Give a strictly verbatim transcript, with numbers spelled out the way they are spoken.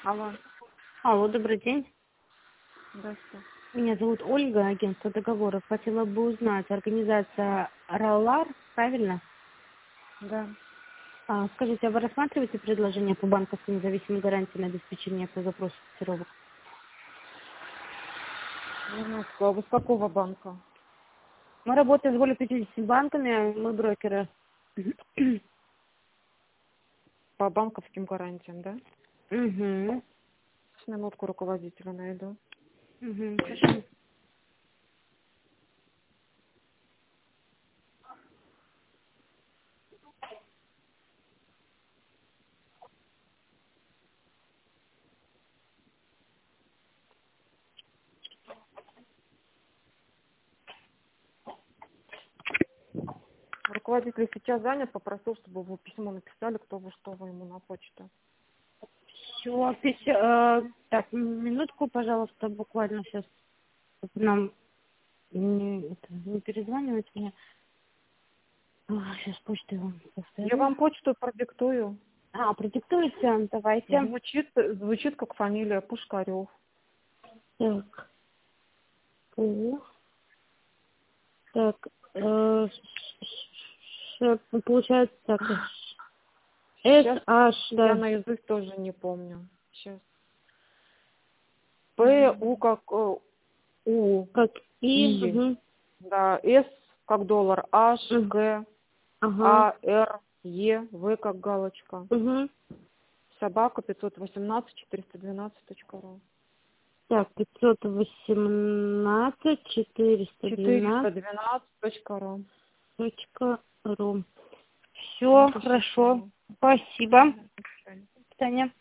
Алло. Алло, добрый день. Здравствуйте. Меня зовут Ольга, агентство договоров. Хотела бы узнать, организация Ралар, правильно? Да. А, скажите, а вы рассматриваете предложение по банковской независимой гарантии на обеспечение по запросу котировок? А вы с какого банка? Мы работаем с более пятидесятью банками, мы брокеры. По банковским гарантиям, да? Угу. Сейчас минутку руководителя найду. Угу. Хорошо. Руководитель сейчас занят, попросил, чтобы вы письмо написали, кто вы, что вы ему на почту. Все, э, так, минутку, пожалуйста, буквально сейчас. Нам не, это, не перезванивать мне. Сейчас почту я вам Я повторю. вам почту продиктую. А, продиктуйте, давайте. Звучит, звучит как фамилия Пушкарев. Так, Пу. Так, э, ш- ш- получается так. Сейчас С, H, я да. наизусть тоже не помню. Сейчас. П, У как э, У. Как И, И. угу, Да, С как доллар, H, угу, Г, ага, А, Р, Е, В как галочка. угу. Собака пятьсот восемнадцать четыреста двенадцать точка ру. Так, пятьсот восемнадцать четыреста четыреста двенадцать двенадцать точка ру. точка ру. Все Напишите хорошо. его. Спасибо. До свидания. Таня.